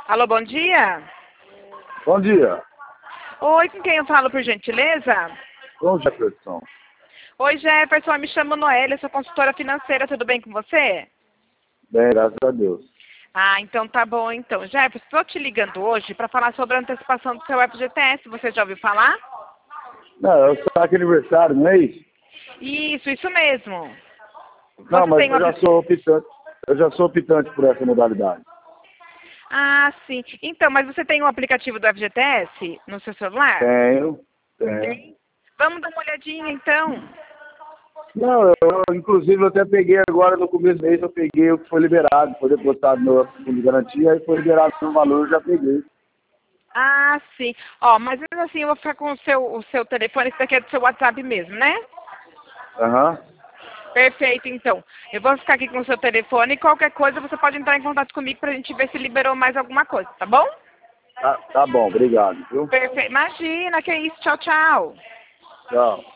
Alô, bom dia. Bom dia. Oi, com quem eu falo, por gentileza? Com Jefferson. Oi, Jefferson, eu me chamo Noélia, sou consultora financeira, tudo bem com você? Bem, graças a Deus. Ah, então tá bom, então. Jefferson, estou te ligando hoje para falar sobre a antecipação do seu FGTS, você já ouviu falar? Não, eu sou aqui aniversário, não é isso? Isso mesmo. Não, Você mas tem eu uma... já sou optante. Eu já sou optante por essa modalidade. Ah, sim. Então, mas você tem um aplicativo do FGTS no seu celular? Tenho. Tem. Vamos dar uma olhadinha, então. Não, inclusive eu até peguei agora no começo do mês, eu peguei o que foi liberado, foi depositado no fundo de garantia e foi liberado no valor, eu já peguei. Ah, sim. Ó, mas mesmo assim eu vou ficar com o seu telefone, esse daqui é do seu WhatsApp mesmo, né? Aham. Perfeito, então. Eu vou ficar aqui com o seu telefone e qualquer coisa você pode entrar em contato comigo pra gente ver se liberou mais alguma coisa, tá bom? Tá bom, obrigado, viu? Perfeito. Imagina, que é isso. Tchau, tchau. Tchau.